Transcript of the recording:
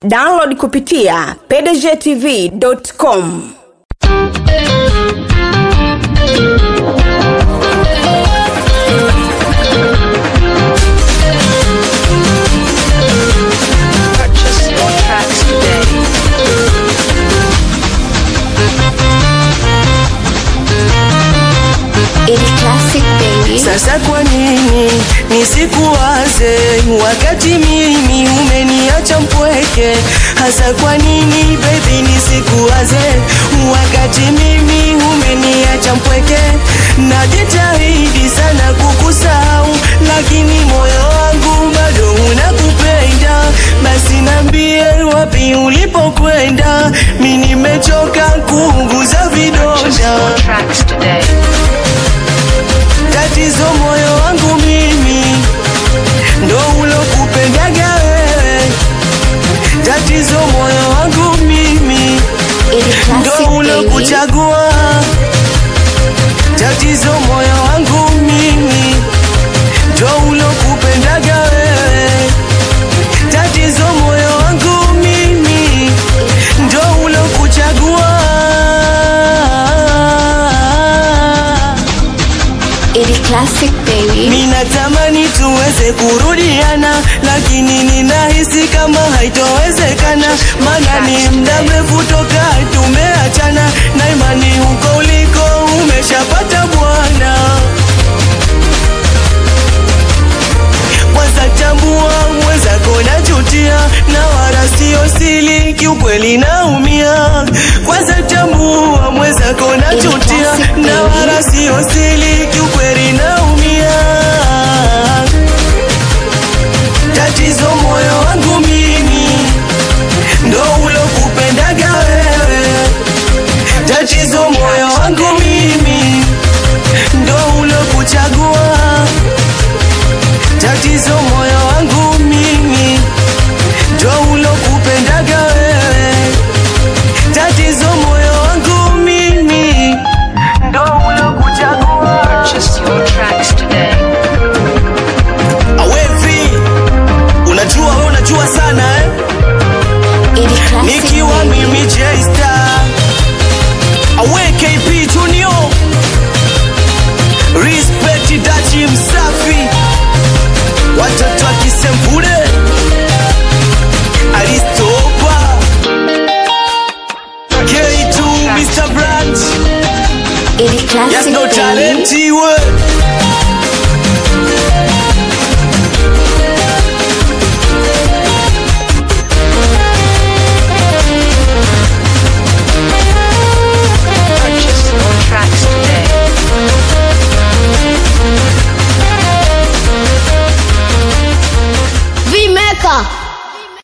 Download kupitia pdgtv.com. Purchase your tracks today. It's classic baby. Sasa kwa nini nisikuwaze wakati mimi umeniacha mpweke? Hasa kwa nini baby nisikuwaze wakati mimi umeniacha mpweke? Najitahidi sana kukusahau, lakini moyo wangu bado unakupenda. Basi niambie wapi ulipokwenda, mimi nimechoka kuunguza Purchase vidonda. your tracks today. Tatizo moyo wangu mimi ndo ulokupendaga wewe. Tatizo moyo wangu mimi It's ndo classic baby. ulokuchagua. Tatizo moyo wangu mimi ndo ulokupendaga wewe. Tatizo moyo wangu mimi ndo ulokuchagua. It's classic baby. Ninatamani tuweze kurudiana, lakini ninahisi kama haitowezekana. Maana ni muda mrefu toka tumeachana, na imani huko uliko umeshapata bwana. Kwanza tambua mwenzako najutia, na wala sio siri, kiukweli naumia. Kwanza tambua mwenzako najutia, na wala sio siri, kiukweli naumia. Tatizo moyo wangu mimi ndo ulokupendaga wewe. Tatizo moyo wangu mimi ndo ulokuchagua. Tatizo moyo wangu mimi ndo ulokupendaga wewe. Tatizo moyo wangu mimi ndo ulokuchagua. Purchase your tracks today. Awevi, unajua sana eh? It's classic Nikiwa baby. mimi J-Star, awe KP Junior, respect Dachi Msafi, watoto wa Kisemvule, Aristopa, K2 Mr. Branch, It's yes classic no baby. talent word. Purchase your tracks today. Vimeka